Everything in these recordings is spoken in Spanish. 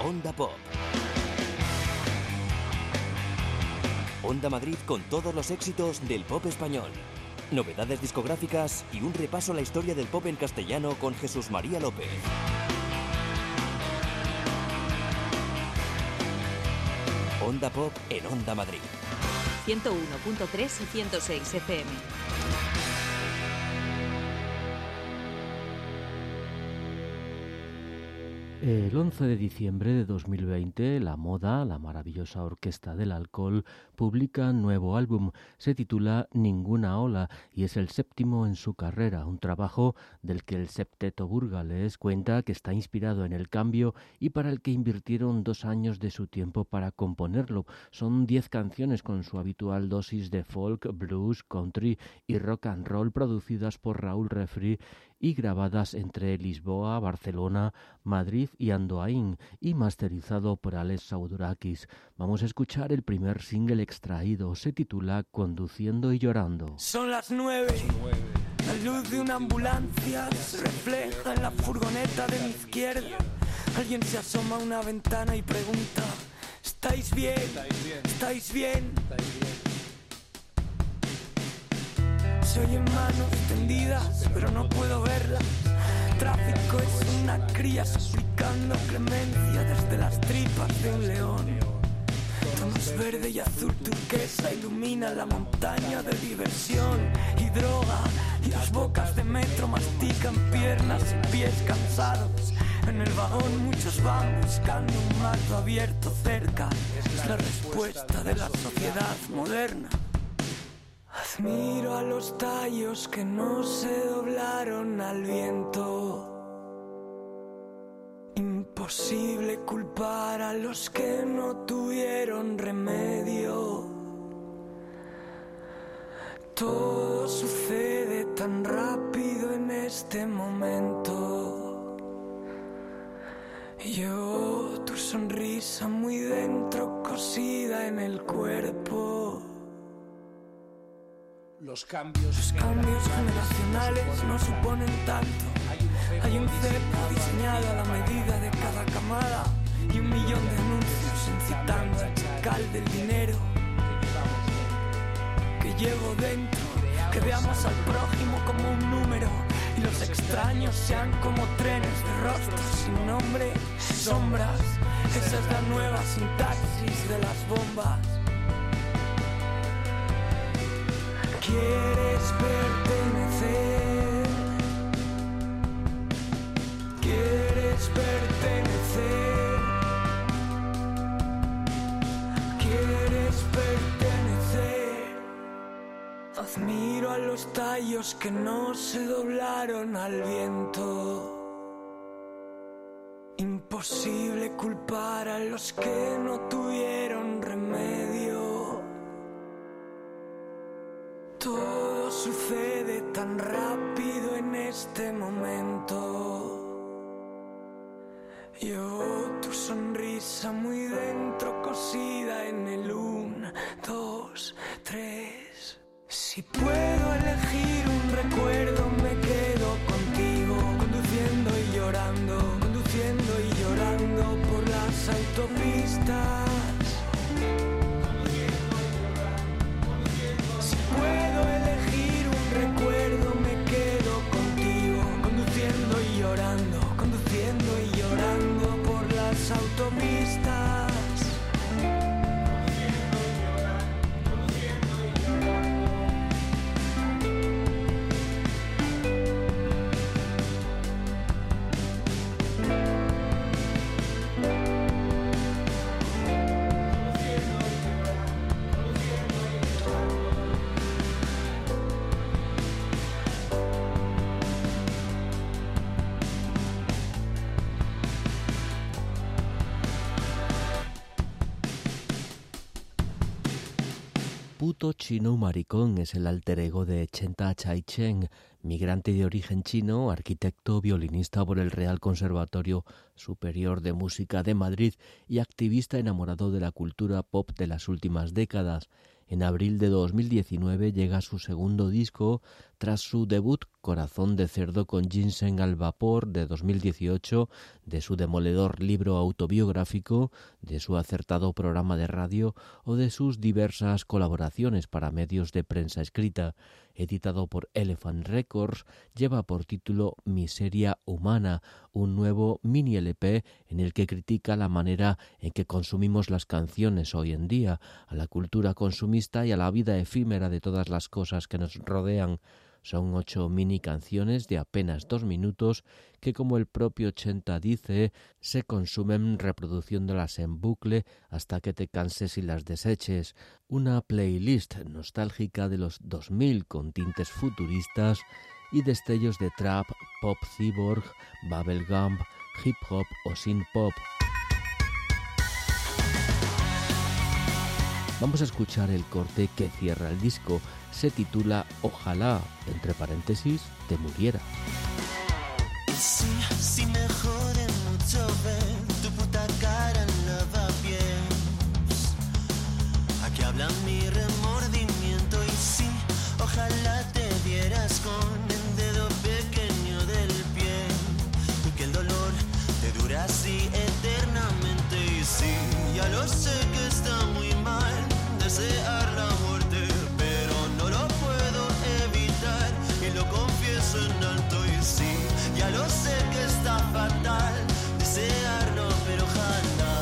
Onda Pop. Onda Madrid con todos los éxitos del pop español. Novedades discográficas y un repaso a la historia del pop en castellano con Jesús María López. Onda Pop en Onda Madrid. 101.3 y 106 FM. El 11 de diciembre de 2020, La Moda, la maravillosa orquesta del alcohol, publica nuevo álbum. Se titula Ninguna ola y es el séptimo en su carrera, un trabajo del que el septeto burgalés cuenta que está inspirado en el cambio y para el que invirtieron 2 años de su tiempo para componerlo. Son 10 canciones con su habitual dosis de folk, blues, country y rock and roll producidas por Raúl Refri y grabadas entre Lisboa, Barcelona, Madrid y Andoain y masterizado por Alex Saudorakis. Vamos a escuchar el primer single extraído. Se titula Conduciendo y llorando. Son las 9. La luz de una ambulancia se refleja en la furgoneta de mi izquierda. Alguien se asoma a una ventana y pregunta: ¿Estáis bien? ¿Estáis bien? Se oyen manos tendidas, pero no puedo verlas. Tráfico es una cría suplicando clemencia desde las tripas de un león. Tonos verde y azul turquesa iluminan la montaña de diversión y droga. Y las bocas de metro mastican piernas y pies cansados. En el vagón muchos van buscando un marco abierto cerca. Es la respuesta de la sociedad moderna. Admiro a los tallos que no se doblaron al viento. Imposible culpar a los que no tuvieron remedio. Todo sucede tan rápido en este momento. Yo, tu sonrisa muy dentro, cosida en el cuerpo. Los cambios generacionales no suponen tanto. Hay un cepo diseñado a la medida de cada camada y 1 millón de anuncios incitando al chacal del dinero que llevo dentro. Que veamos al prójimo como un número y los extraños sean como trenes de rostros sin nombre, sombras. Esa es la nueva sintaxis de las bombas. ¿Quieres pertenecer? ¿Quieres pertenecer? ¿Quieres pertenecer? Admiro a los tallos que no se doblaron al viento. Imposible culpar a los que no tuvieron remedio. Todo sucede tan rápido en este momento. Yo, tu sonrisa muy dentro, cosida en el 1, 2, 3. Si puedo elegir un recuerdo, me quedo contigo. Conduciendo y llorando por las autopistas. Puedo elegir un recuerdo, me quedo contigo. Conduciendo y llorando por las autopistas. Puto Chino Maricón es el alter ego de Chenta Chaicheng, migrante de origen chino, arquitecto, violinista por el Real Conservatorio Superior de Música de Madrid y activista enamorado de la cultura pop de las últimas décadas. En abril de 2019 llega su segundo disco tras su debut Corazón de cerdo con ginseng al vapor de 2018, de su demoledor libro autobiográfico, de su acertado programa de radio o de sus diversas colaboraciones para medios de prensa escrita. Editado por Elephant Records, lleva por título Miseria Humana, un nuevo mini LP en el que critica la manera en que consumimos las canciones hoy en día, a la cultura consumista y a la vida efímera de todas las cosas que nos rodean. Son 8 mini canciones de apenas 2 minutos que, como el propio Chenta dice, se consumen reproduciéndolas en bucle hasta que te canses y las deseches. Una playlist nostálgica de los 2000 con tintes futuristas y destellos de trap, pop cyborg, bubblegum, hip hop o synth pop. Vamos a escuchar el corte que cierra el disco. Se titula Ojalá, entre paréntesis, te muriera. Si me jode mucho ver tu puta cara en lavapiés, aquí habla mi remordimiento. Y sí, ojalá te vieras con el dedo pequeño del pie y que el dolor te dura así eternamente. Y sí, ya lo sé que está muy mal desear la muerte, pero no lo puedo evitar y lo confieso en alto. Y sí, ya lo sé que está fatal desearlo, pero ojalá,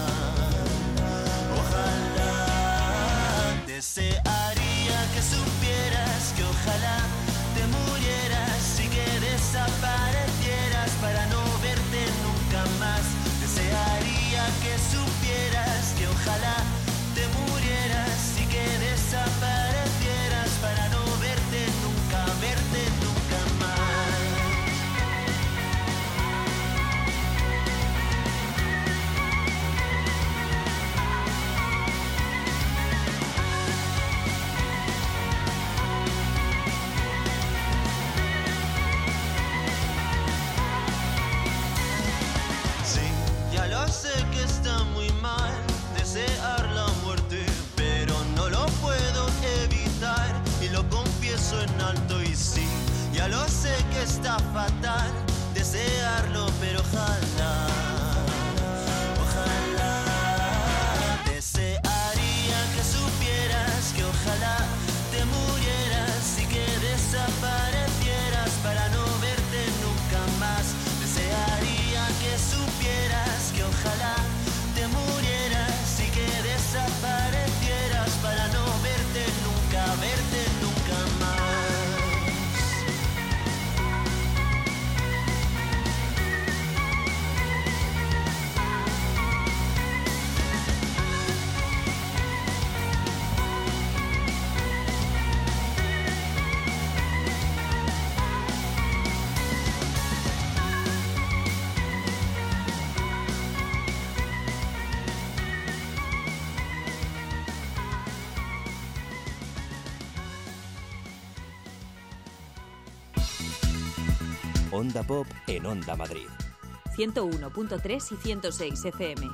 ojalá. Desearía que supieras que ojalá te murieras y que desaparecieras para no verte nunca más. Desearía que supieras que ojalá te murieras y que desaparecieras para no verte nunca más. Sí, ya lo sé que está muy mal desear la muerte, pero no lo puedo evitar y lo confieso en alto. Y sí, ya lo sé que está fatal desearlo, pero ojalá, ojalá. Desearía que supieras que ojalá te murieras y que desaparecieras para no verte nunca más. Desearía que supieras que ojalá te murieras y que desaparecieras para no verte nunca más. Onda Pop en Onda Madrid. 101.3 y 106 FM.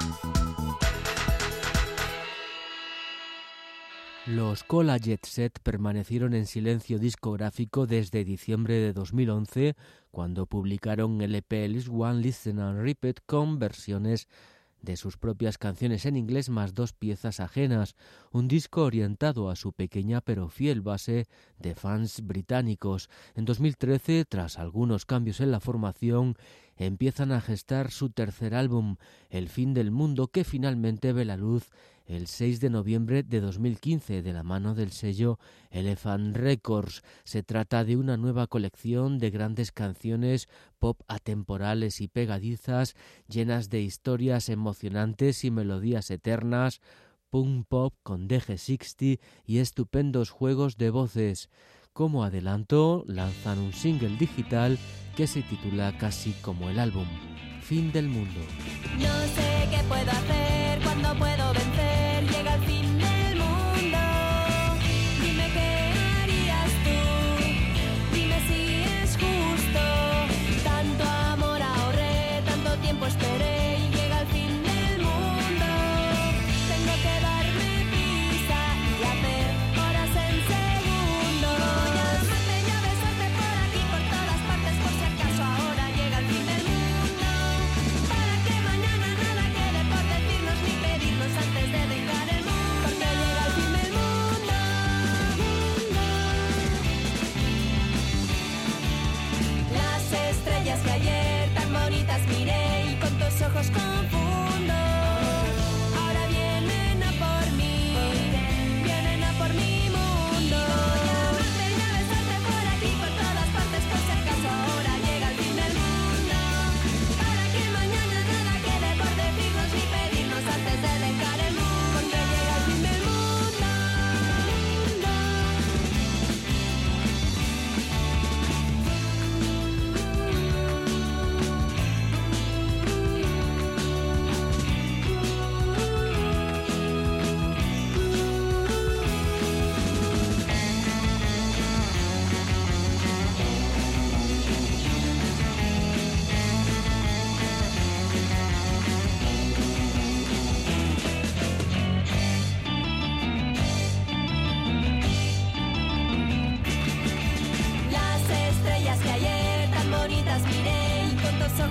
Los Cola Jet Set permanecieron en silencio discográfico desde diciembre de 2011, cuando publicaron el EP List One, Listen and Repeat con versiones de sus propias canciones en inglés más 2 piezas ajenas, un disco orientado a su pequeña pero fiel base de fans británicos. En 2013, tras algunos cambios en la formación, empiezan a gestar su tercer álbum, El fin del mundo, que finalmente ve la luz el 6 de noviembre de 2015 de la mano del sello Elephant Records. Se trata de una nueva colección de grandes canciones pop atemporales y pegadizas, llenas de historias emocionantes y melodías eternas, punk pop con DG60 y estupendos juegos de voces. Como adelanto, lanzan un single digital que se titula casi como el álbum, Fin del mundo. No sé qué puedo hacer, cuándo puedo vencer, llega el fin del mundo. Dime qué harías tú, dime si es justo. Tanto amor ahorré, tanto tiempo esperé y llega el fin del mundo. Tengo que darme prisa y hacer horas en segundo. Voy a amarte y a besarte por aquí, por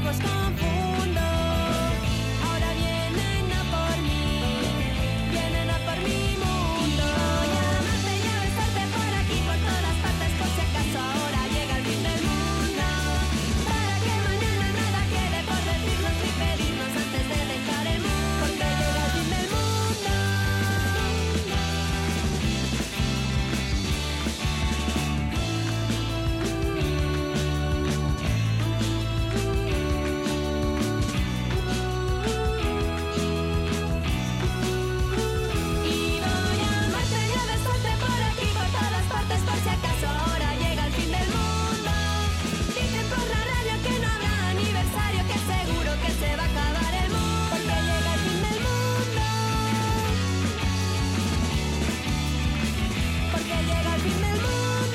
pues confundo. Ahora vienen a por mí, vienen a por mi mundo. Voy a amarte y a besarte por aquí, por todas partes, por si acaso ahora llega el fin del mundo. Para que mañana nada quede por decirnos ni pedirnos antes de dejar el mundo. Porque llega el fin del mundo. Y voy a amarte y a besarte por aquí, por todas partes, por si acaso ahora llega el fin del mundo. Dicen por la radio que no habrá aniversario, que seguro que se va a acabar el mundo. Porque llega el fin del mundo. Porque llega el fin del mundo.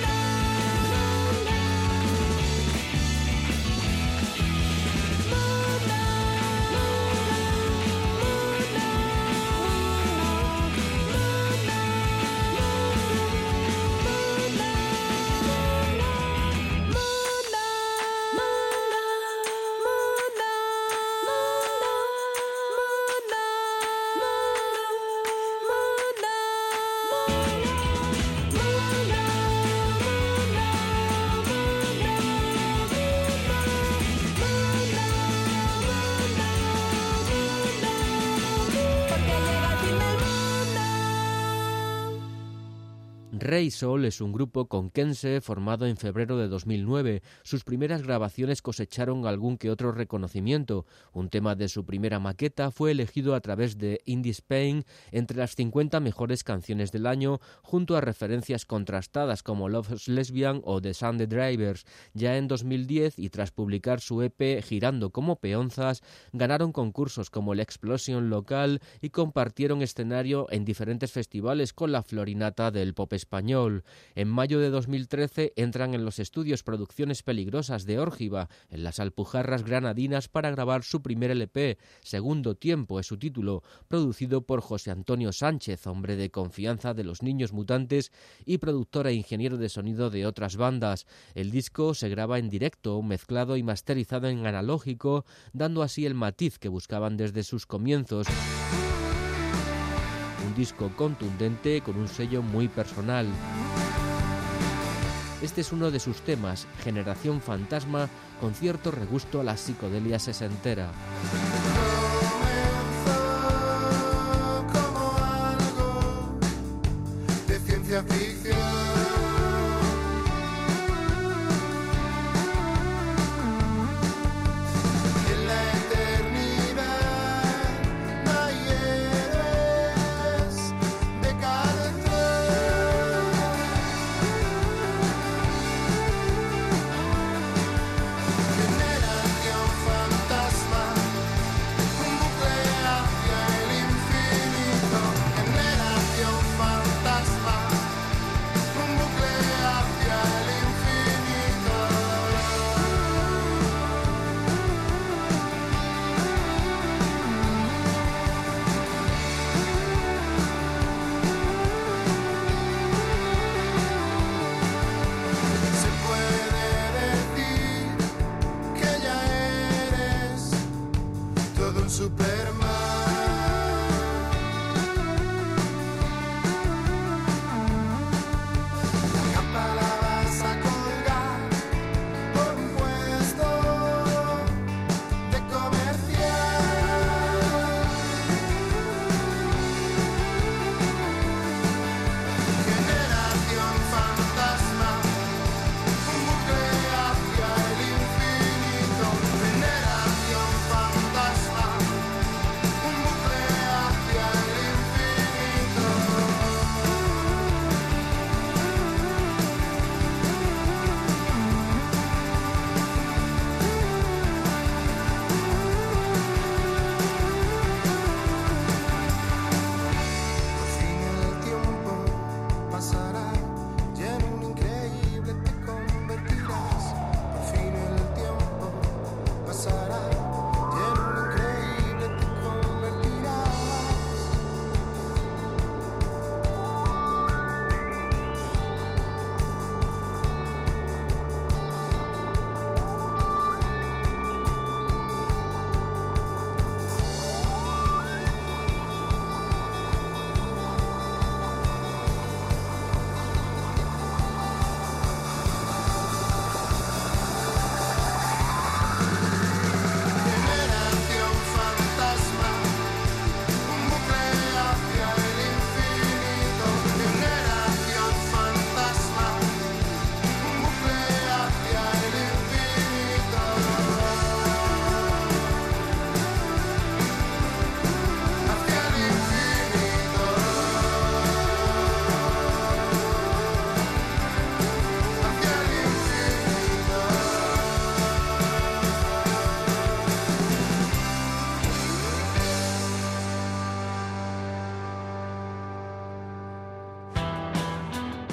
Rey Sol es un grupo conquense formado en febrero de 2009. Sus primeras grabaciones cosecharon algún que otro reconocimiento. Un tema de su primera maqueta fue elegido a través de Indie Spain entre las 50 mejores canciones del año, junto a referencias contrastadas como Love's Lesbian o The Sunday Drivers. Ya en 2010, y tras publicar su EP Girando como peonzas, ganaron concursos como el Explosion local y compartieron escenario en diferentes festivales con la Florinata del pop español. En mayo de 2013 entran en los estudios Producciones Peligrosas de Órgiva, en las Alpujarras granadinas, para grabar su primer LP. Segundo Tiempo es su título, producido por José Antonio Sánchez, hombre de confianza de Los Niños Mutantes y productor e ingeniero de sonido de otras bandas. El disco se graba en directo, mezclado y masterizado en analógico, dando así el matiz que buscaban desde sus comienzos. Un disco contundente con un sello muy personal. Este es uno de sus temas, Generación Fantasma, con cierto regusto a la psicodelia sesentera. Comenzó como algo de ciencia ficción. En la eternidad no hay héroes decadentes. Generación fantasma, un bucle hacia el infinito. Generación fantasma, un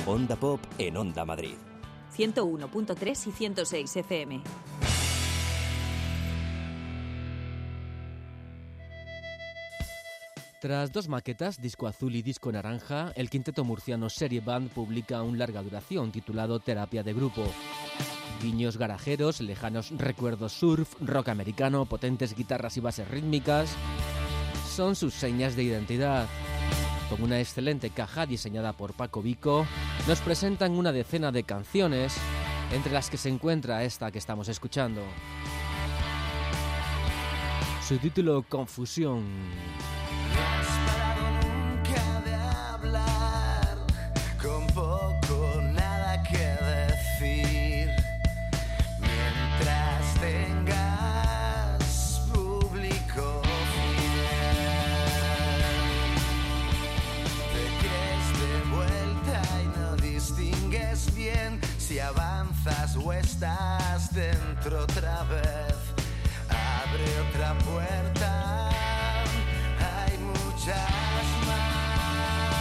Onda Pop en Onda Madrid. 101.3 y 106 FM. Tras dos maquetas, disco azul y disco naranja, el quinteto murciano Serie Band publica un larga duración titulado Terapia de Grupo. Guiños garajeros, lejanos recuerdos surf, rock americano, potentes guitarras y bases rítmicas son sus señas de identidad. Con una excelente caja diseñada por Paco Vico, nos presentan una decena de canciones, entre las que se encuentra esta que estamos escuchando. Su título, Confusión. No has parado nunca de hablar, con poco o nada que decir, mientras tengas público fiel. Te crees de vuelta y no distingues bien si avanzas o estás dentro otra vez. Abre otra puerta, hay muchas más.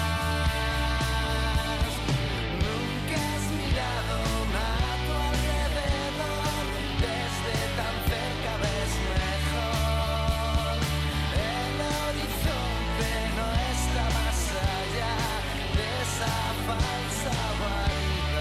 Nunca has mirado a tu alrededor, desde tan cerca ves mejor. El horizonte no está más allá de esa falsa vanidad.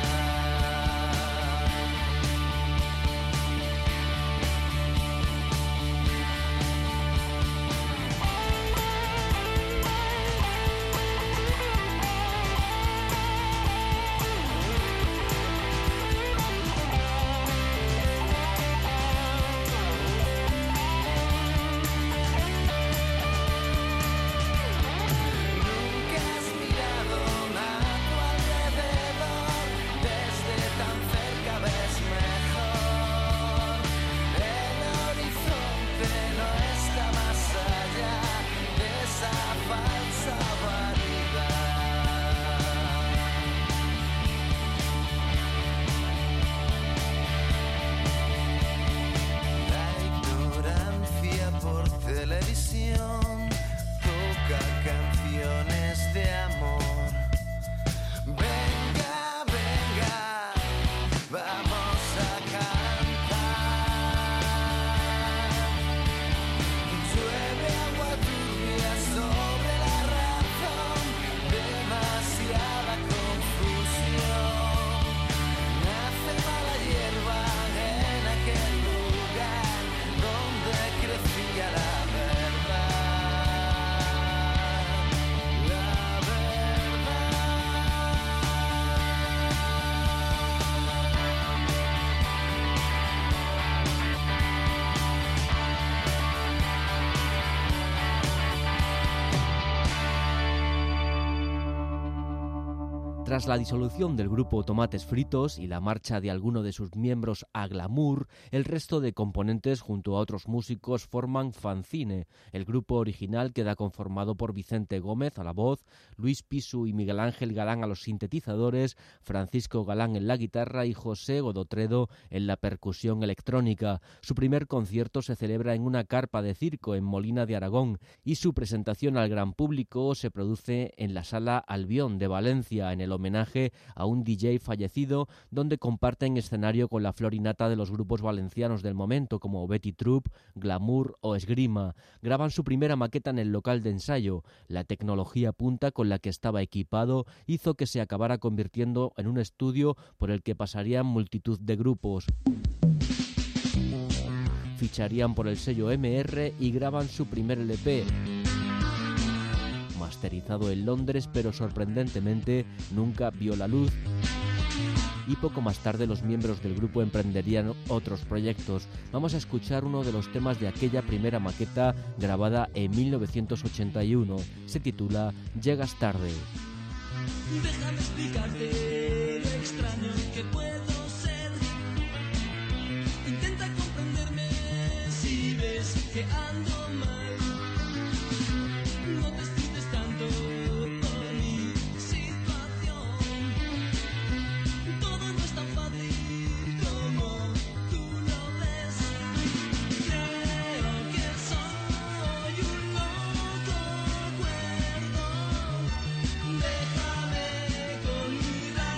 Tras la disolución del grupo Tomates Fritos y la marcha de alguno de sus miembros a Glamour, el resto de componentes junto a otros músicos forman Fanzine. El grupo original queda conformado por Vicente Gómez a la voz, Luis Pisu y Miguel Ángel Galán a los sintetizadores, Francisco Galán en la guitarra y José Godotredo en la percusión electrónica. Su primer concierto se celebra en una carpa de circo en Molina de Aragón y su presentación al gran público se produce en la Sala Albión de Valencia, en el homenaje a un DJ fallecido, donde comparten escenario con la florinata de los grupos valencianos del momento como Betty Troop, Glamour o Esgrima. Graban su primera maqueta en el local de ensayo. La tecnología punta con la que estaba equipado hizo que se acabara convirtiendo en un estudio por el que pasarían multitud de grupos. Ficharían por el sello MR y graban su primer LP, masterizado en Londres, pero sorprendentemente nunca vio la luz. Y poco más tarde los miembros del grupo emprenderían otros proyectos. Vamos a escuchar uno de los temas de aquella primera maqueta grabada en 1981. Se titula Llegas tarde. Déjame explicarte lo extraño que puedo ser. Intenta comprenderme si ves que ando mal. No te estreses tanto por mi situación. Todo no es tan fácil como tú lo ves. Creo que soy un loco cuerdo. Déjame con mi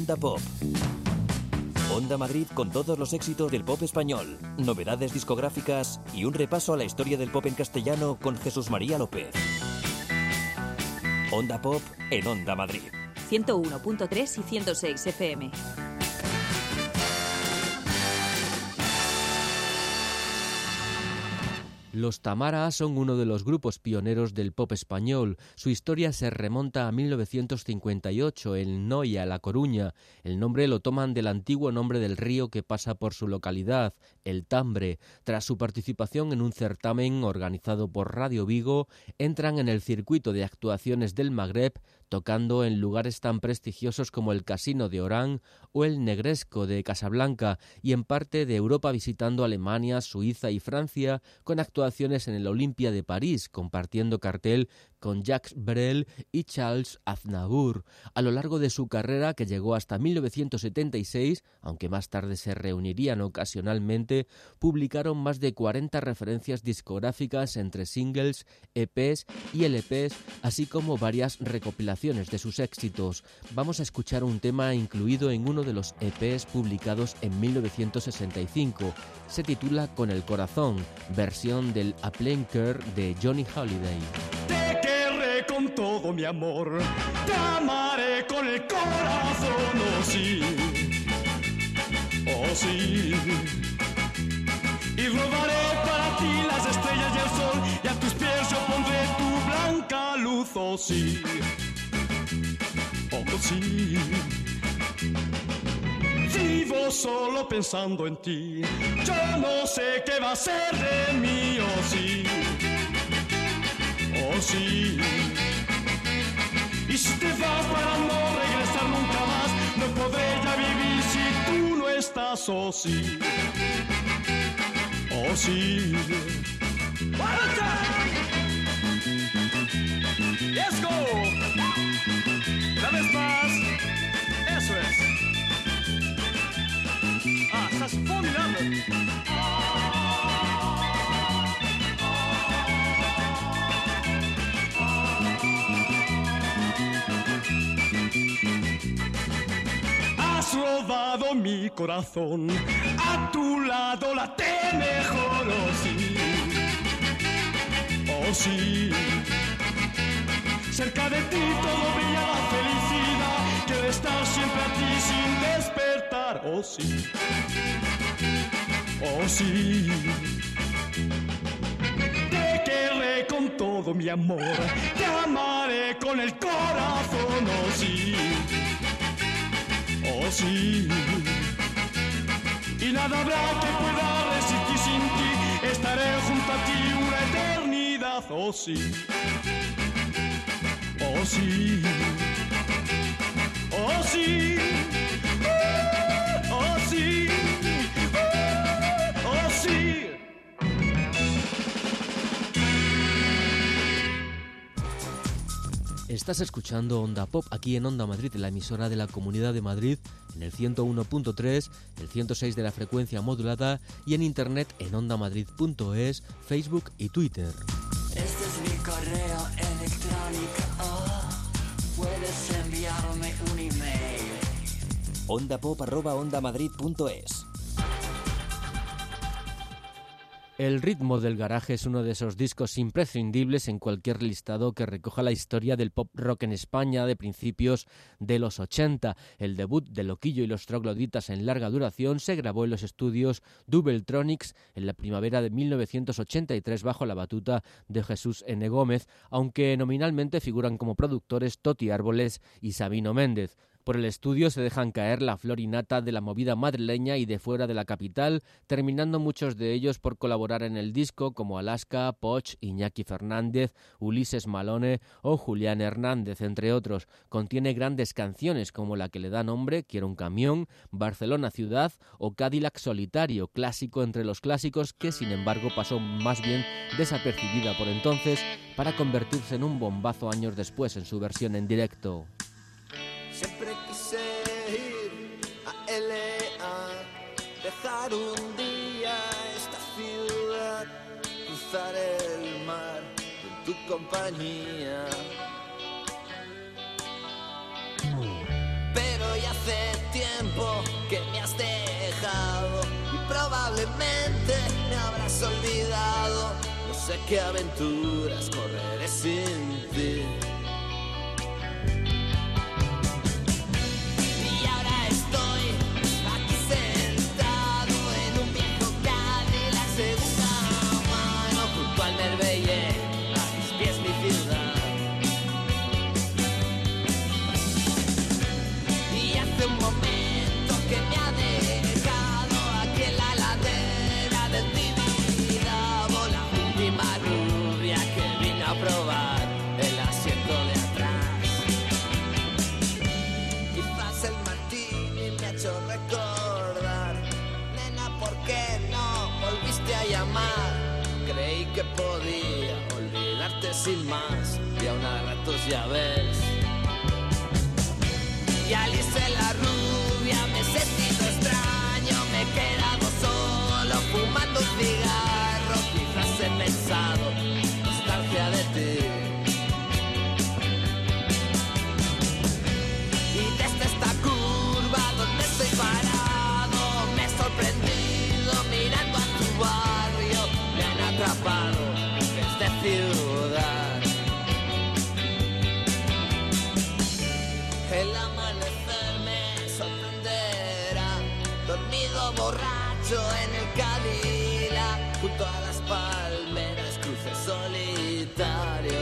Onda Pop. Onda Madrid con todos los éxitos del pop español, novedades discográficas y un repaso a la historia del pop en castellano con Jesús María López. Onda Pop en Onda Madrid. 101.3 y 106 FM. Los Tamara son uno de los grupos pioneros del pop español. Su historia se remonta a 1958 en Noia, La Coruña. El nombre lo toman del antiguo nombre del río que pasa por su localidad, el Tambre. Tras su participación en un certamen organizado por Radio Vigo, entran en el circuito de actuaciones del Magreb, tocando en lugares tan prestigiosos como el Casino de Orán o el Negresco de Casablanca, y en parte de Europa visitando Alemania, Suiza y Francia, con actuaciones en el Olympia de París, compartiendo cartel con Jacques Brel y Charles Aznavour. A lo largo de su carrera, que llegó hasta 1976, aunque más tarde se reunirían ocasionalmente, publicaron más de 40 referencias discográficas entre singles, EPs y LPs, así como varias recopilaciones de sus éxitos. Vamos a escuchar un tema incluido en uno de los EPs publicados en 1965. Se titula Con el Corazón, versión del A Plain Care de Johnny Holiday. Te querré con todo mi amor, te amaré con el corazón, oh sí, oh sí. Y robaré para ti las estrellas y el sol, y a tus pies yo pondré tu blanca luz, oh sí, oh sí. Vivo solo pensando en ti, yo no sé qué va a ser de mí, oh sí, oh sí. Y si te vas para no regresar nunca más, no podré ya vivir si tú no estás, oh sí, oh sí. Let's go. Una vez más, eso es. Ah, estás formidable. Has robado mi corazón, a tu lado late mejor, oh sí, oh sí. Cerca de ti todo brilla la felicidad, quiero estar siempre a ti sin despertar, oh sí, oh sí. Te querré con todo mi amor, te amaré con el corazón, oh sí, oh sí. Y nada habrá que pueda resistir sin ti, estaré junto a ti una eternidad, oh sí, oh sí, oh sí, oh sí, oh sí. Estás escuchando Onda Pop aquí en Onda Madrid, la emisora de la Comunidad de Madrid, en el 101.3, el 106 de la frecuencia modulada y en internet en ondamadrid.es, Facebook y Twitter. Este es mi correo electrónico. Puedes enviarme un email. ondapop@ondamadrid.es. El ritmo del garaje es uno de esos discos imprescindibles en cualquier listado que recoja la historia del pop rock en España de principios de los 80. El debut de Loquillo y los Trogloditas en larga duración se grabó en los estudios Doubletronics en la primavera de 1983 bajo la batuta de Jesús N. Gómez, aunque nominalmente figuran como productores Toti Árboles y Sabino Méndez. Por el estudio se dejan caer la flor y nata de la movida madrileña y de fuera de la capital, terminando muchos de ellos por colaborar en el disco como Alaska, Poch, Iñaki Fernández, Ulises Malone o Julián Hernández, entre otros. Contiene grandes canciones como la que le da nombre, Quiero un camión, Barcelona ciudad o Cadillac solitario, clásico entre los clásicos que sin embargo pasó más bien desapercibida por entonces para convertirse en un bombazo años después en su versión en directo. Siempre quise ir a LA, dejar un día esta ciudad, cruzar el mar en tu compañía. Pero ya hace sé qué aventuras correré sin ti. Y ahora estoy aquí sentado en un viejo Cadillac segunda mano junto al Merveille, a mis pies mi ciudad. Y hace un momento que me ha dejado aquí en la ladera de Tibidabo la última rubia que vino a probar el asiento de atrás. Quizás el martini me ha hecho recordar, nena, ¿por qué no volviste a llamar? Creí que podía olvidarte sin más y aún a ratos ya ves. Y Alice la rubia me he sentido extraño, me he quedado solo fumando un cigarro, quizás he pensado nostalgia de ti. Y desde esta curva donde estoy parado me he sorprendido mirando a tu barrio, me han atrapado desde ciudad. El amanecer me sorprenderá, dormido borracho en el Cadillac, junto a las palmeras, cruce solitario.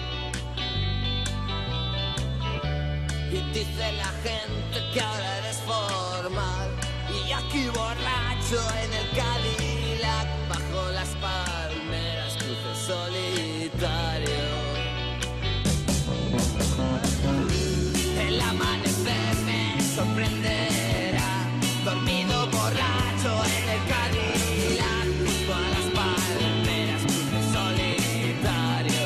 Y dice la gente que ahora eres formal, y aquí borracho en el Cadillac, bajo las palmeras, cruce solitario. El amanecer me sorprenderá, dormido borracho en el Cadillac, junto a las palmeras, cruce solitario.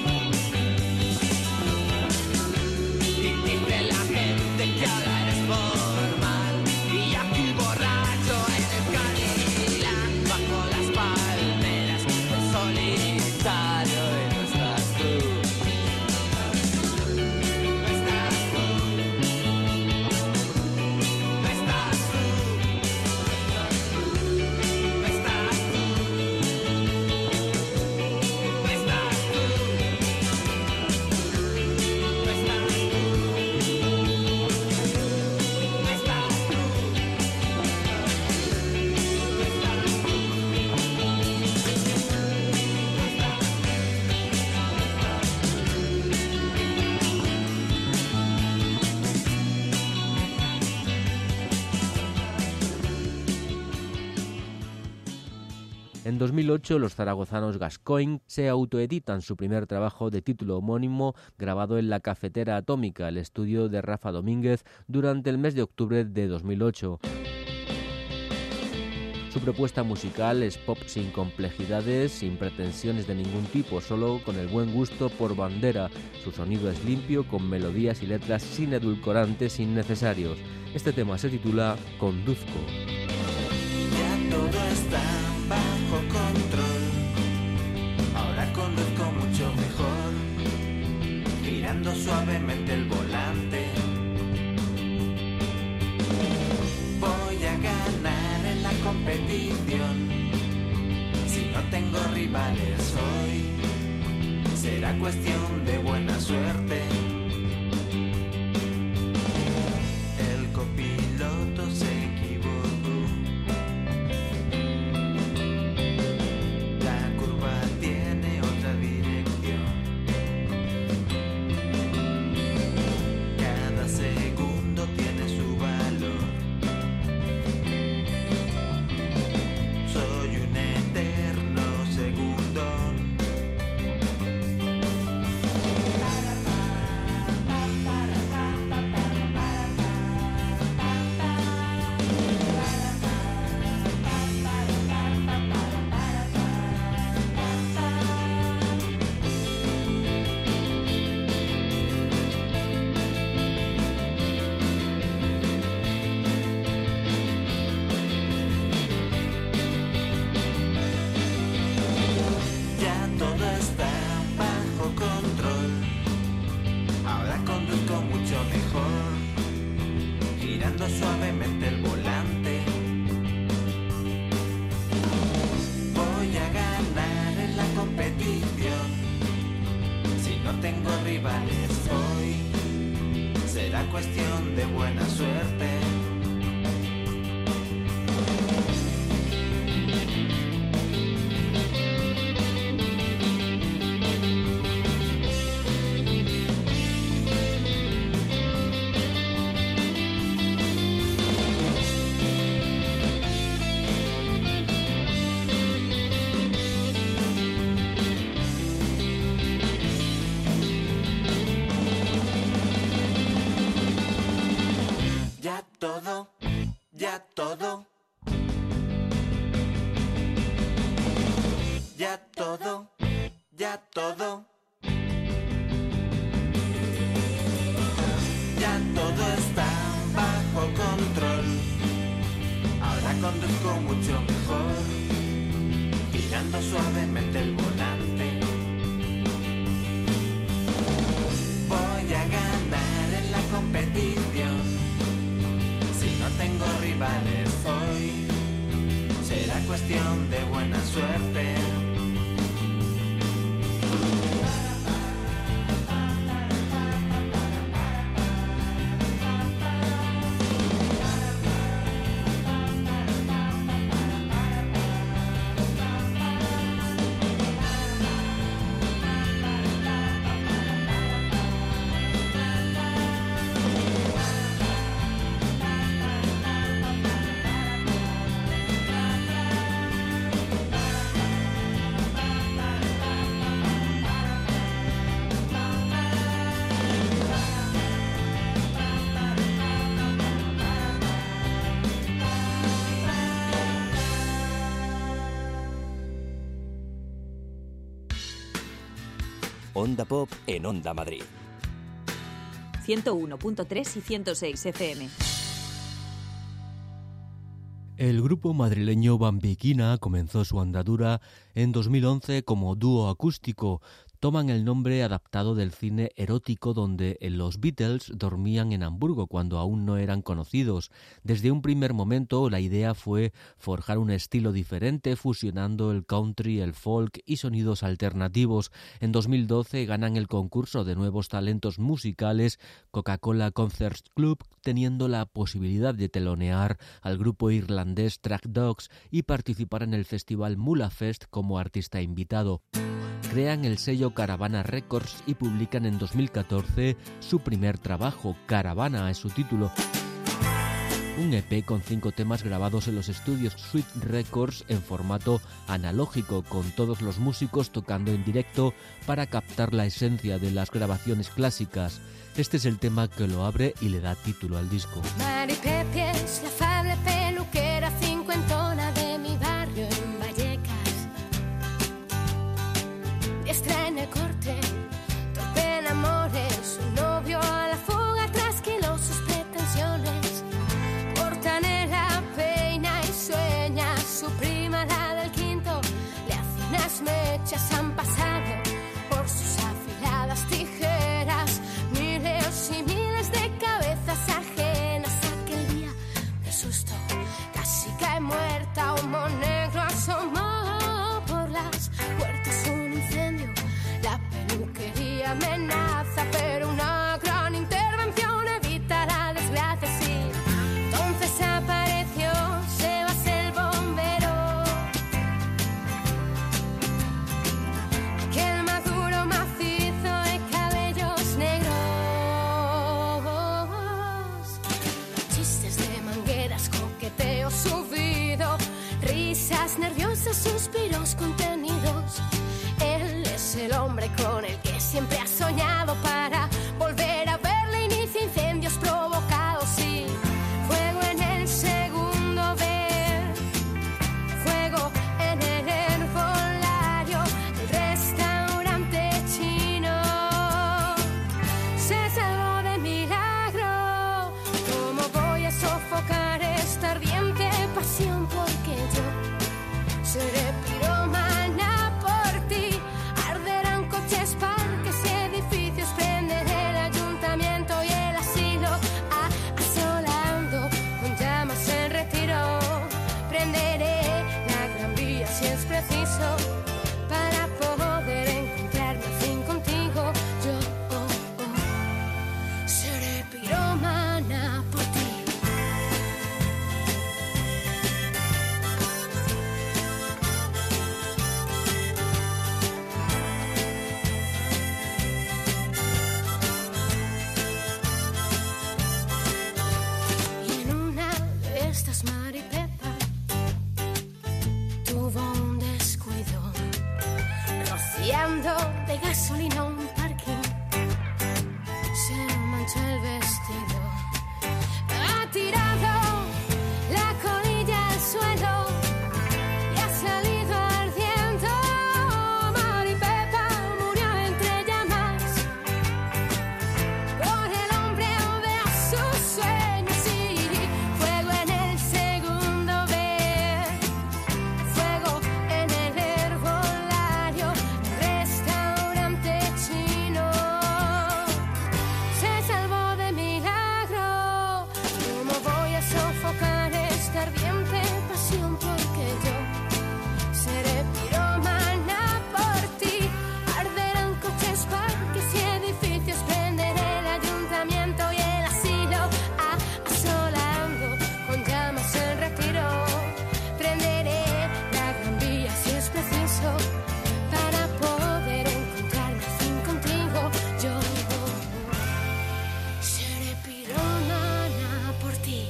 Y dice la gente que ahora eres formal, y aquí borracho en el Cadillac, bajo las palmeras, cruce solitario. Y no estás tú. En 2008, los zaragozanos Gascoigne se autoeditan su primer trabajo de título homónimo, grabado en La Cafetera Atómica, el estudio de Rafa Domínguez, durante el mes de octubre de 2008. Su propuesta musical es pop sin complejidades, sin pretensiones de ningún tipo, solo con el buen gusto por bandera. Su sonido es limpio, con melodías y letras sin edulcorantes innecesarios. Este tema se titula Conduzco. Ya todo está bajo control, ahora conduzco mucho mejor, girando suavemente el volante. Voy a ganar en la competición, si no tengo rivales hoy, será cuestión de buena suerte. El copiloto se equivocó, la curva tiene otra dirección, cada segundo tiene su valor. Soy un eterno segundón. rivales hoy, será cuestión de buena suerte. Ya todo está bajo control. Ahora conduzco mucho mejor, girando suavemente el volante. Voy a ganar en la competición. Si no tengo rivales hoy, será cuestión de buena suerte. Onda Pop en Onda Madrid. 101.3 y 106 FM. El grupo madrileño Bambiquina comenzó su andadura en 2011 como dúo acústico. Toman el nombre adaptado del cine erótico donde los Beatles dormían en Hamburgo cuando aún no eran conocidos. Desde un primer momento la idea fue forjar un estilo diferente fusionando el country, el folk y sonidos alternativos. En 2012 ganan el concurso de nuevos talentos musicales Coca-Cola Concerts Club, teniendo la posibilidad de telonear al grupo irlandés Track Dogs y participar en el festival Mula Fest como artista invitado. Crean el sello Caravana Records y publican en 2014 su primer trabajo, Caravana es su título. Un EP con 5 temas grabados en los estudios Sweet Records en formato analógico, con todos los músicos tocando en directo para captar la esencia de las grabaciones clásicas. Este es el tema que lo abre y le da título al disco. Mari Pepi es la afable peluquera cincuentona de mi barrio en Vallecas. Diestra en el corte, torpe en amores, un novio a la fuga, trasquiló sus pretensiones. Portanera peina y sueña, su prima la del quinto, le hace unas mechas, han pasado por sus afiladas tijeras, miles y miles de cabezas ajenas. Aquel día de susto casi cae muerta, humo negro asomó por las puertas, un incendio, la peluquería amenaza, pero una gran intervención evita la desgracia. Sí, entonces apareció Sebas el bombero, aquel maduro macizo de cabellos negros, chistes de mangueras, coqueteo subido, risas nerviosas, suspiros contenidos. Él es el hombre con el que siempre has soñado, para volver a verle inicia incendios provocados. Sí, fuego en el segundo ver, fuego en el herbolario, el restaurante chino se salvó de milagro. ¿Cómo voy a sofocar esta ardiente pasión? Porque yo seré piromana por ti. Arderán coches, parques, edificios. gasolina, un parking. Se mancha el vestido. Ha tirado la colilla al suelo y ha salido ardiendo. Mari Pepa murió entre llamas por el hombre de sus sueños. Y fuego en el segundo B, fuego en el herbolario, restaurante chino. Se salvó de milagro. ¿Cómo voy a sofocar esta ardiente pasión? Porque yo seré piromana por ti. Arderán coches, parques y edificios. Prenderé el ayuntamiento y el asilo, asolando con llamas el retiro. Prenderé la Gran Vía si es preciso para poder encontrarme al fin contigo. Yo seré piromana por ti.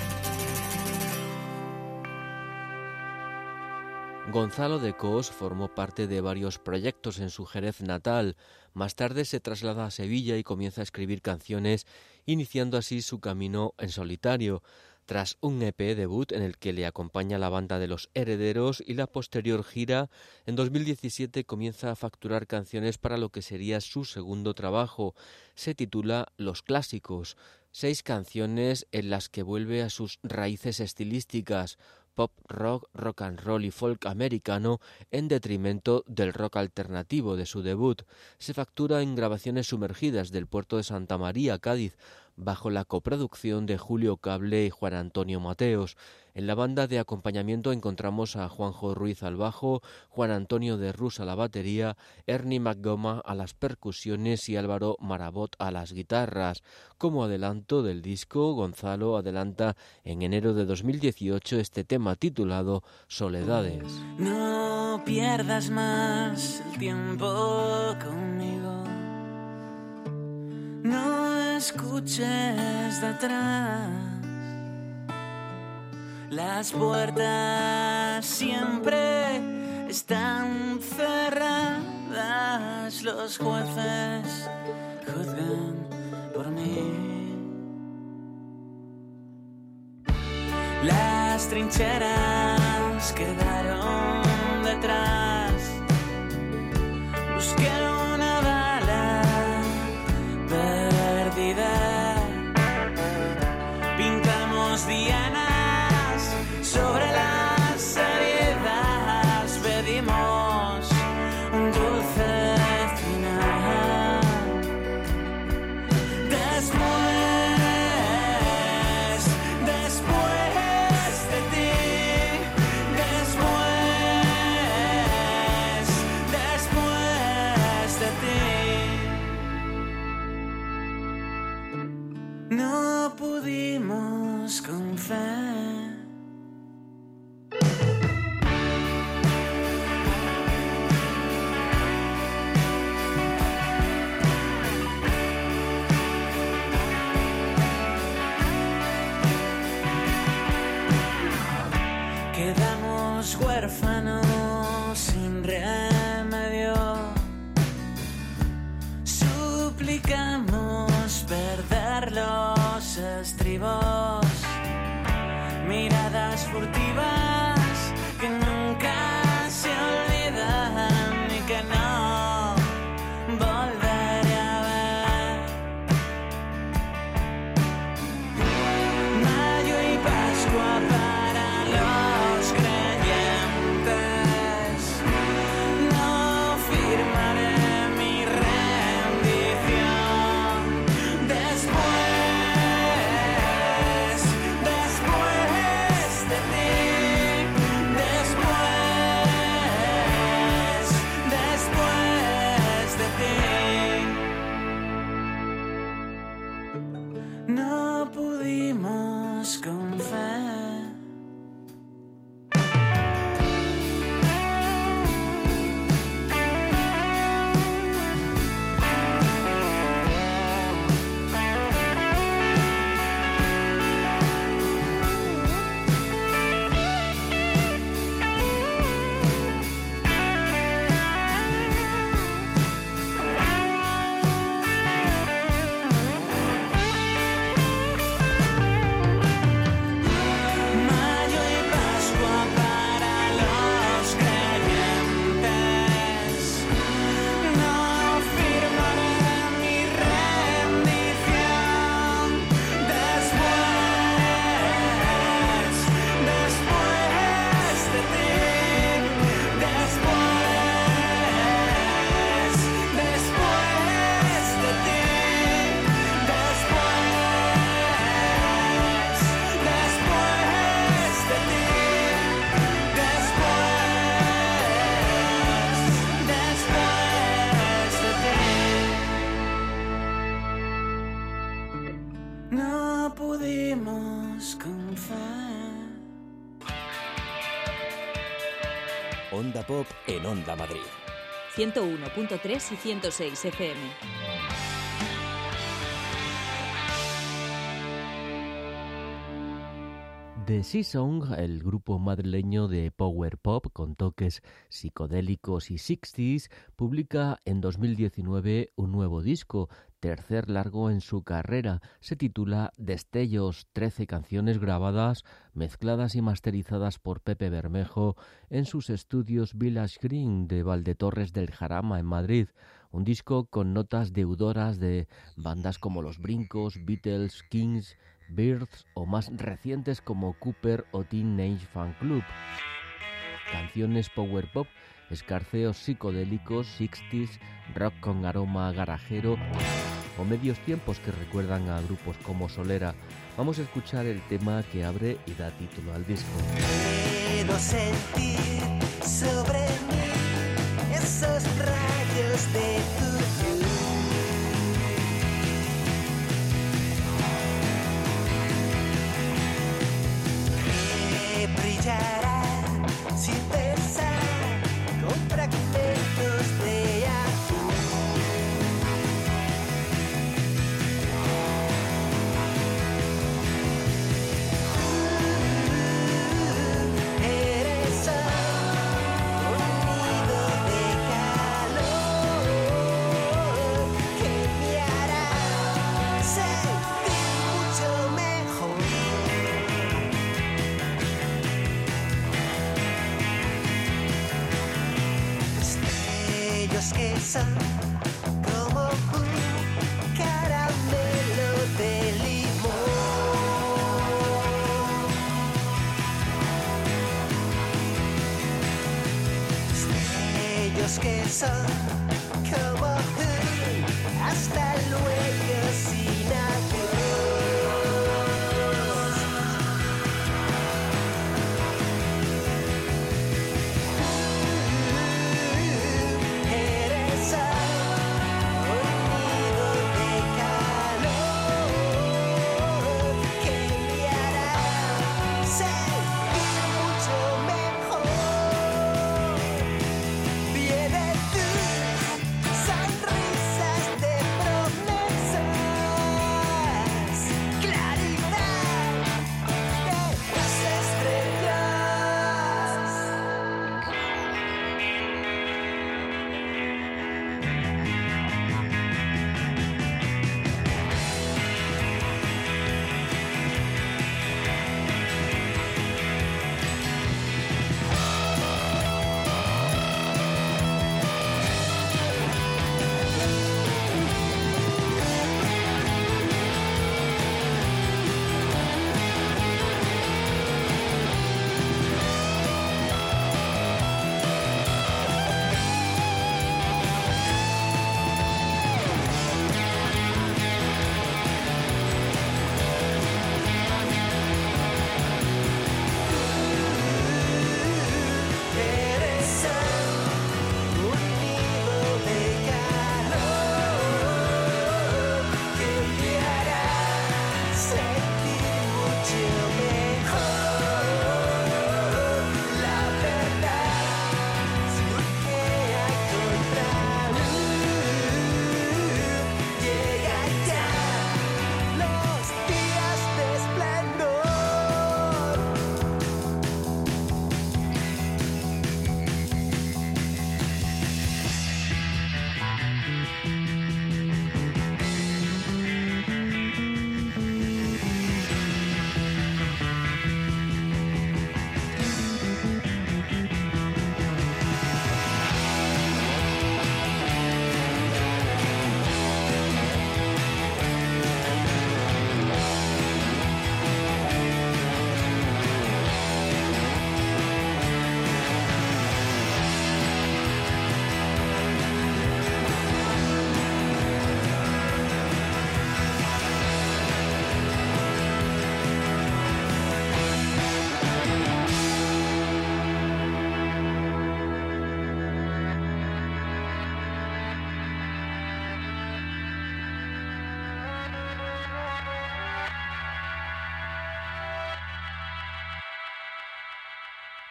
Gonzalo de Cos formó parte de varios proyectos en su Jerez natal. Más tarde se traslada a Sevilla y comienza a escribir canciones, iniciando así su camino en solitario. Tras un EP debut en el que le acompaña la banda de Los Herederos y la posterior gira, en 2017 comienza a facturar canciones para lo que sería su segundo trabajo. Se titula Los Clásicos, 6 canciones en las que vuelve a sus raíces estilísticas, pop, rock, rock and roll y folk americano, en detrimento del rock alternativo de su debut. Se factura en grabaciones sumergidas del puerto de Santa María, Cádiz, bajo la coproducción de Julio Cable y Juan Antonio Mateos. En la banda de acompañamiento encontramos a Juanjo Ruiz al bajo, Juan Antonio de Rus a la batería, Ernie McGoma a las percusiones y Álvaro Marabot a las guitarras. Como adelanto del disco, Gonzalo adelanta en enero de 2018 este tema titulado Soledades. No pierdas más el tiempo conmigo. No escuches de atrás. Las puertas siempre están cerradas. Los jueces juzgan por mí. Las trincheras quedaron detrás. Busqué una bala perdida. Pintamos dianas sobre las heridas. Pedimos un dulce final. Después de ti, después de ti, no pudimos con fe. Quedamos huérfanos sin remedio. Suplicamos perder los estribos. Miradas furtivas que nunca se olvidan y que no volveré a ver. Mayo y Pascua para los creyentes. No firmaré mi rendición. Después no pudimos con fe. Onda Pop en Onda Madrid. 101.3 y 106 FM. The Sea Song, el grupo madrileño de power pop con toques psicodélicos y 60s, publica en 2019 un nuevo disco, tercer largo en su carrera. Se titula Destellos, 13 canciones grabadas, mezcladas y masterizadas por Pepe Bermejo en sus estudios Village Green de Valdetorres del Jarama en Madrid. Un disco con notas deudoras de bandas como Los Brincos, Beatles, Kings, Birds o más recientes como Cooper o Teenage Fan Club. Canciones power pop, escarceos psicodélicos, 60s, rock con aroma garajero o medios tiempos que recuerdan a grupos como Solera. Vamos a escuchar el tema que abre y da título al disco. Puedo sentir sobre mí esos rayos de tu luz. Que brillará sin pesar con fragmentos de azul. Eres un nido de calor que me hará sentir mucho mejor. Destellos que son como un caramelo de limón. Destellos que son como un hasta luego sin adiós. Eres un nido de calor que me hará sentir mucho mejor. Viene tú.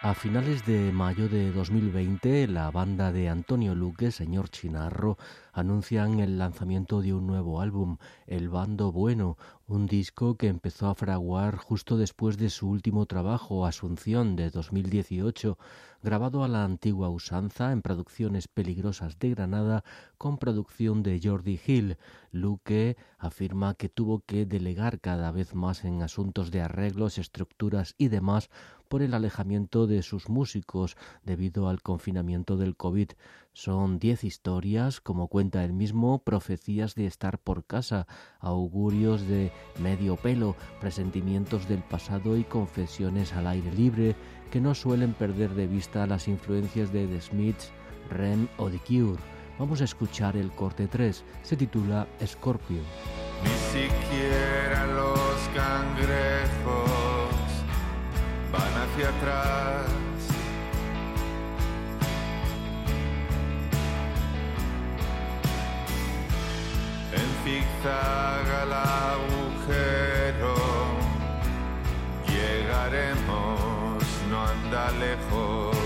A finales de mayo de 2020, la banda de Antonio Luque, Señor Chinarro, anuncian el lanzamiento de un nuevo álbum, El Bando Bueno, un disco que empezó a fraguar justo después de su último trabajo, Asunción, de 2018, grabado a la antigua usanza en Producciones Peligrosas de Granada, con producción de Jordi Gil. Luque afirma que tuvo que delegar cada vez más en asuntos de arreglos, estructuras y demás por el alejamiento de sus músicos debido al confinamiento del COVID. Son 10 historias, como cuenta él mismo, profecías de estar por casa, augurios de medio pelo, presentimientos del pasado y confesiones al aire libre que no suelen perder de vista las influencias de The Smiths, REM o The Cure. Vamos a escuchar el corte 3, se titula Scorpio. Ni siquiera los cangrejos van hacia atrás. En zigzag al agujero llegaremos, no anda lejos.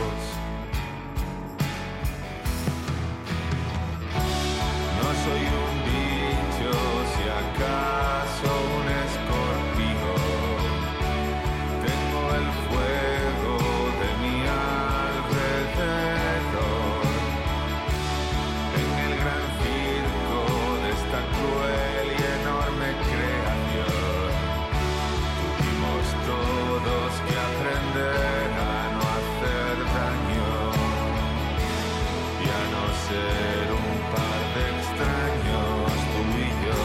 No soy un bicho, si acaso un escorpio. Tengo el fuego de mi alrededor. En el gran circo de esta cruel y enorme creación, tuvimos todos que aprender a no hacer daño y a no ser un par de extraños, tú y yo.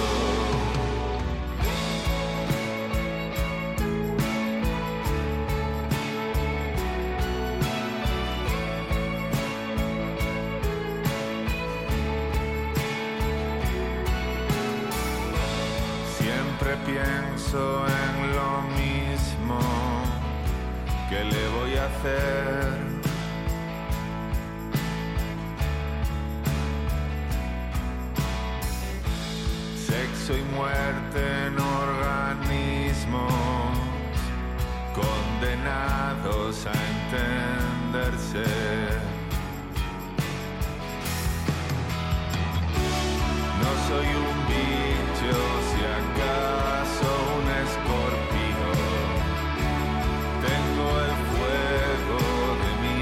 Siempre pienso en lo mismo, ¿qué le voy a hacer? Sexo y muerte en organismos condenados a entenderse. No soy un bicho, si acaso un escorpio. Tengo el fuego de mi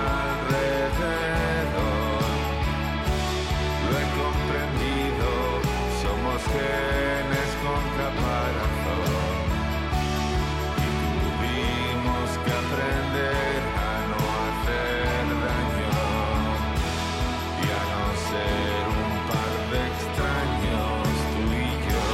alrededor. Lo he comprendido, somos genes con caparazón. Y tuvimos que aprender a no hacer daño y a no ser un par de extraños, tú y yo.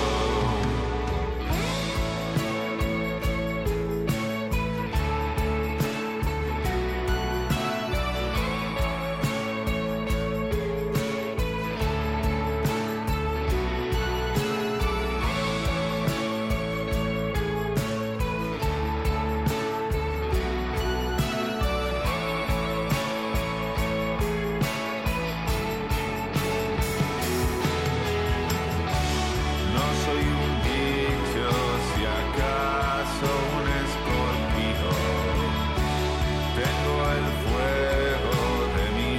No soy un bicho, si acaso un escorpio. Tengo el fuego de mi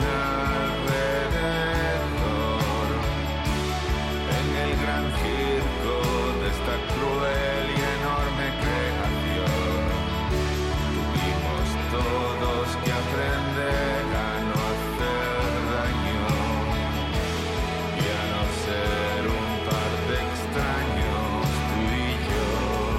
alrededor. En el gran circo de esta cruel y enorme creación, tuvimos todos que aprender a no hacer daño y a no ser un par de extraños, tú y yo.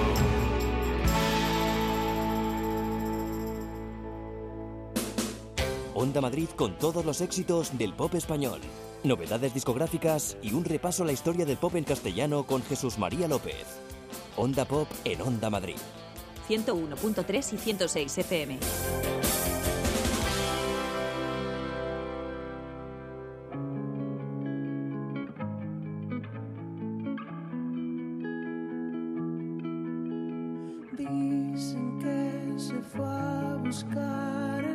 Onda Madrid con todos los éxitos del pop español, novedades discográficas y un repaso a la historia del pop en castellano con Jesús María López. Onda Pop en Onda Madrid. 101.3 y 106 FM. Dicen que se fue a buscar